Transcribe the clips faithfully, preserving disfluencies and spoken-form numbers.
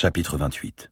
Chapitre vingt-huit.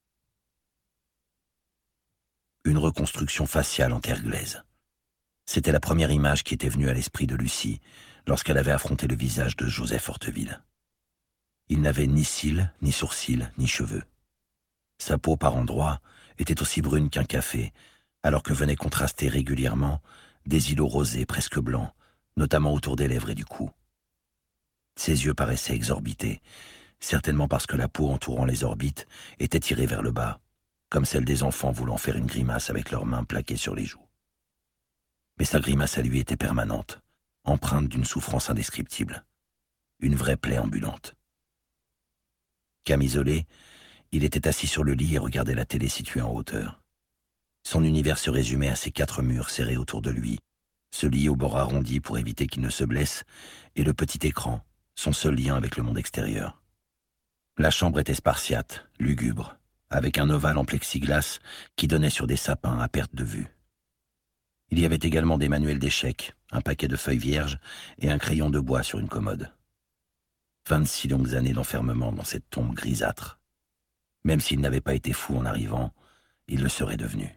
Une reconstruction faciale en terre glaise. C'était la première image qui était venue à l'esprit de Lucie lorsqu'elle avait affronté le visage de Joseph Horteville. Il n'avait ni cils, ni sourcils, ni cheveux. Sa peau par endroits était aussi brune qu'un café, alors que venaient contraster régulièrement des îlots rosés presque blancs, notamment autour des lèvres et du cou. Ses yeux paraissaient exorbités, certainement parce que la peau entourant les orbites était tirée vers le bas, comme celle des enfants voulant faire une grimace avec leurs mains plaquées sur les joues. Mais sa grimace à lui était permanente, empreinte d'une souffrance indescriptible, une vraie plaie ambulante. Camisolé, il était assis sur le lit et regardait la télé située en hauteur. Son univers se résumait à ces quatre murs serrés autour de lui, ce lit au bord arrondi pour éviter qu'il ne se blesse, et le petit écran, son seul lien avec le monde extérieur. La chambre était spartiate, lugubre, avec un ovale en plexiglas qui donnait sur des sapins à perte de vue. Il y avait également des manuels d'échecs, un paquet de feuilles vierges et un crayon de bois sur une commode. Vingt-six longues années d'enfermement dans cette tombe grisâtre. Même s'il n'avait pas été fou en arrivant, il le serait devenu.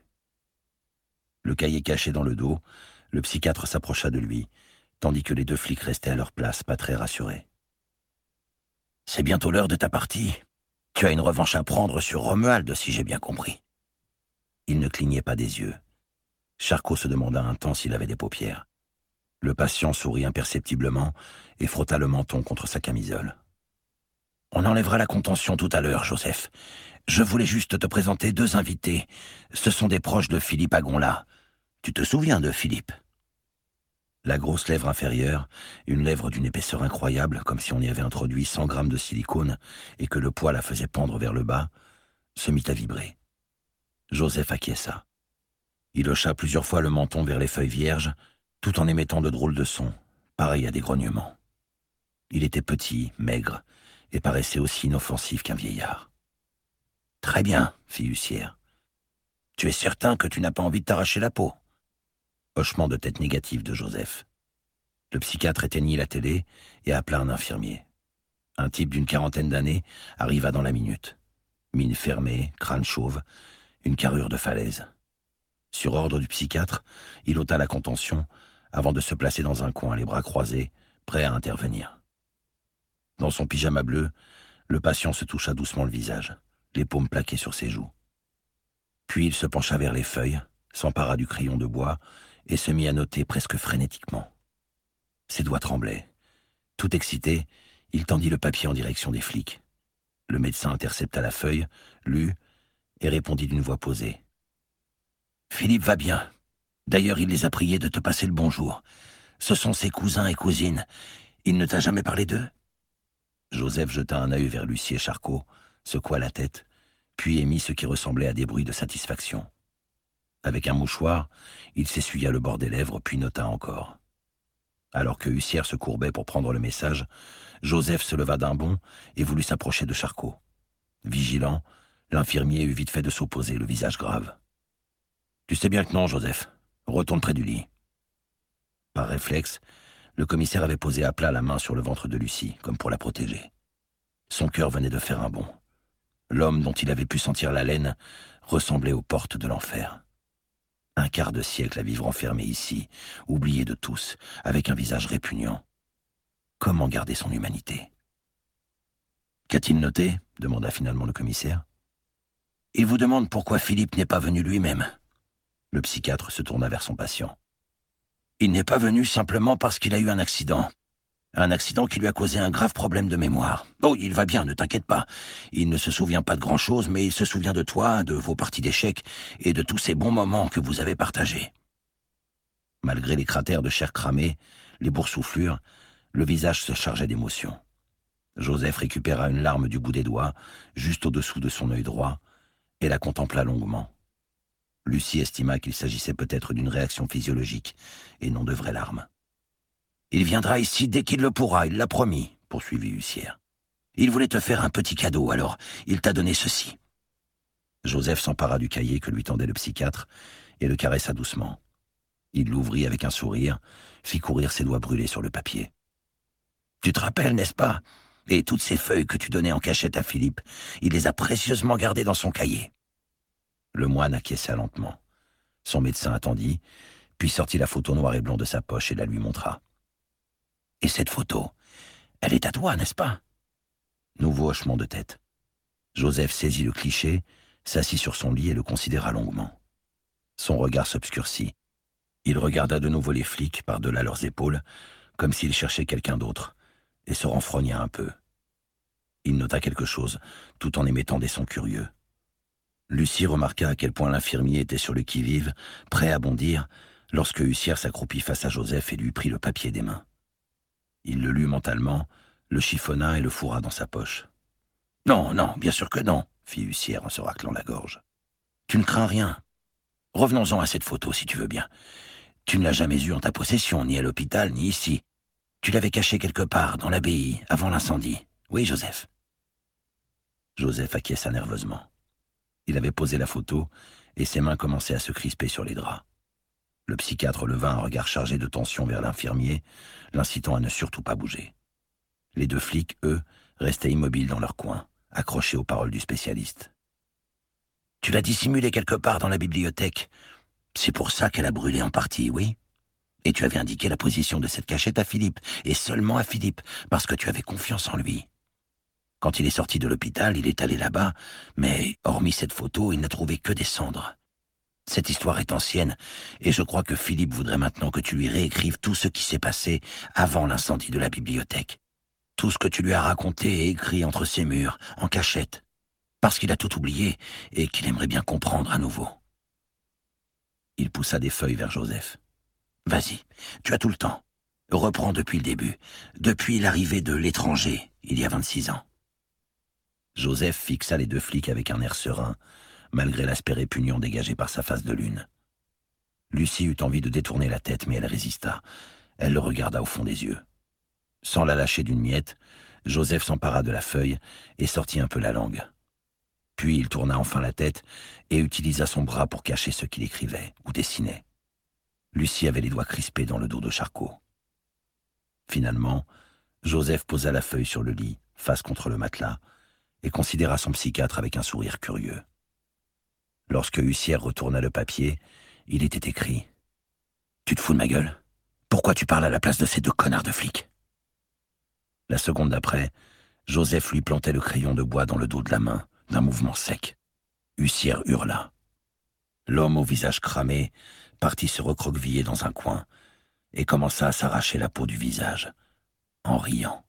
Le cahier caché dans le dos, le psychiatre s'approcha de lui, tandis que les deux flics restaient à leur place, pas très rassurés. « C'est bientôt l'heure de ta partie. Tu as une revanche à prendre sur Romuald, si j'ai bien compris. » Il ne clignait pas des yeux. Charcot se demanda un temps s'il avait des paupières. Le patient sourit imperceptiblement et frotta le menton contre sa camisole. « On enlèvera la contention tout à l'heure, Joseph. Je voulais juste te présenter deux invités. Ce sont des proches de Philippe Agonla. Tu te souviens de Philippe ?» La grosse lèvre inférieure, une lèvre d'une épaisseur incroyable, comme si on y avait introduit cent grammes de silicone et que le poids la faisait pendre vers le bas, se mit à vibrer. Joseph acquiesça. Il hocha plusieurs fois le menton vers les feuilles vierges, tout en émettant de drôles de sons, pareils à des grognements. Il était petit, maigre, et paraissait aussi inoffensif qu'un vieillard. « Très bien, fit Hussière. Tu es certain que tu n'as pas envie de t'arracher la peau ?» Hochement de tête négative de Joseph. Le psychiatre éteignit la télé et appela un infirmier. Un type d'une quarantaine d'années arriva dans la minute. Mine fermée, crâne chauve, une carrure de falaise. Sur ordre du psychiatre, il ôta la contention avant de se placer dans un coin, les bras croisés, prêt à intervenir. Dans son pyjama bleu, le patient se toucha doucement le visage, les paumes plaquées sur ses joues. Puis il se pencha vers les feuilles, s'empara du crayon de bois et se mit à noter presque frénétiquement. Ses doigts tremblaient. Tout excité, il tendit le papier en direction des flics. Le médecin intercepta la feuille, lut et répondit d'une voix posée. « Philippe va bien. D'ailleurs, il les a priés de te passer le bonjour. Ce sont ses cousins et cousines. Il ne t'a jamais parlé d'eux ?» Joseph jeta un œil vers Lucie et Charcot, secoua la tête, puis émit ce qui ressemblait à des bruits de satisfaction. Avec un mouchoir, il s'essuya le bord des lèvres, puis nota encore. Alors que Hussière se courbait pour prendre le message, Joseph se leva d'un bond et voulut s'approcher de Charcot. Vigilant, l'infirmier eut vite fait de s'opposer, le visage grave. « Tu sais bien que non, Joseph. Retourne près du lit. » Par réflexe, le commissaire avait posé à plat la main sur le ventre de Lucie, comme pour la protéger. Son cœur venait de faire un bond. L'homme dont il avait pu sentir l'haleine ressemblait aux portes de l'enfer. Un quart de siècle à vivre enfermé ici, oublié de tous, avec un visage répugnant. Comment garder son humanité ? « Qu'a-t-il noté ?» demanda finalement le commissaire. « Il vous demande pourquoi Philippe n'est pas venu lui-même. » Le psychiatre se tourna vers son patient. « Il n'est pas venu simplement parce qu'il a eu un accident. Un accident qui lui a causé un grave problème de mémoire. Oh, il va bien, ne t'inquiète pas. Il ne se souvient pas de grand-chose, mais il se souvient de toi, de vos parties d'échecs et de tous ces bons moments que vous avez partagés. » Malgré les cratères de chair cramée, les boursouflures, le visage se chargeait d'émotion. Joseph récupéra une larme du bout des doigts, juste au-dessous de son œil droit, et la contempla longuement. Lucie estima qu'il s'agissait peut-être d'une réaction physiologique et non de vraies larmes. « Il viendra ici dès qu'il le pourra, il l'a promis, » poursuivit Hussière. « Il voulait te faire un petit cadeau, alors il t'a donné ceci. » Joseph s'empara du cahier que lui tendait le psychiatre et le caressa doucement. Il l'ouvrit avec un sourire, fit courir ses doigts brûlés sur le papier. « Tu te rappelles, n'est-ce pas, Et toutes ces feuilles que tu donnais en cachette à Philippe, il les a précieusement gardées dans son cahier. » Le moine acquiesça lentement. Son médecin attendit, puis sortit la photo noir et blanc de sa poche et la lui montra. « Et cette photo, elle est à toi, n'est-ce pas ?» Nouveau hochement de tête. Joseph saisit le cliché, s'assit sur son lit et le considéra longuement. Son regard s'obscurcit. Il regarda de nouveau les flics par-delà leurs épaules, comme s'il cherchait quelqu'un d'autre, et se renfrogna un peu. Il nota quelque chose, tout en émettant des sons curieux. Lucie remarqua à quel point l'infirmier était sur le qui-vive, prêt à bondir, lorsque Hussière s'accroupit face à Joseph et lui prit le papier des mains. Il le lut mentalement, le chiffonna et le fourra dans sa poche. « Non, non, bien sûr que non, » fit Hussière en se raclant la gorge. « Tu ne crains rien. Revenons-en à cette photo, si tu veux bien. Tu ne l'as jamais eue en ta possession, ni à l'hôpital, ni ici. Tu l'avais cachée quelque part, dans l'abbaye, avant l'incendie. Oui, Joseph ?» Joseph acquiesça nerveusement. Il avait posé la photo, et ses mains commençaient à se crisper sur les draps. Le psychiatre leva un regard chargé de tension vers l'infirmier, l'incitant à ne surtout pas bouger. Les deux flics, eux, restaient immobiles dans leur coin, accrochés aux paroles du spécialiste. « Tu l'as dissimulée quelque part dans la bibliothèque. C'est pour ça qu'elle a brûlé en partie, oui ? Et tu avais indiqué la position de cette cachette à Philippe, et seulement à Philippe, parce que tu avais confiance en lui. Quand il est sorti de l'hôpital, il est allé là-bas, mais, hormis cette photo, il n'a trouvé que des cendres. Cette histoire est ancienne, et je crois que Philippe voudrait maintenant que tu lui réécrives tout ce qui s'est passé avant l'incendie de la bibliothèque. Tout ce que tu lui as raconté et écrit entre ses murs, en cachette, parce qu'il a tout oublié et qu'il aimerait bien comprendre à nouveau. » Il poussa des feuilles vers Joseph. « Vas-y, tu as tout le temps. Reprends depuis le début, depuis l'arrivée de l'étranger, il y a vingt-six ans. » Joseph fixa les deux flics avec un air serein, malgré l'aspect répugnant dégagé par sa face de lune. Lucie eut envie de détourner la tête, mais elle résista. Elle le regarda au fond des yeux. Sans la lâcher d'une miette, Joseph s'empara de la feuille et sortit un peu la langue. Puis il tourna enfin la tête et utilisa son bras pour cacher ce qu'il écrivait ou dessinait. Lucie avait les doigts crispés dans le dos de Charcot. Finalement, Joseph posa la feuille sur le lit, face contre le matelas, et considéra son psychiatre avec un sourire curieux. Lorsque Hussière retourna le papier, il était écrit « Tu te fous de ma gueule ? Pourquoi tu parles à la place de ces deux connards de flics ?» La seconde d'après, Joseph lui plantait le crayon de bois dans le dos de la main, d'un mouvement sec. Hussière hurla. L'homme au visage cramé partit se recroqueviller dans un coin et commença à s'arracher la peau du visage, en riant.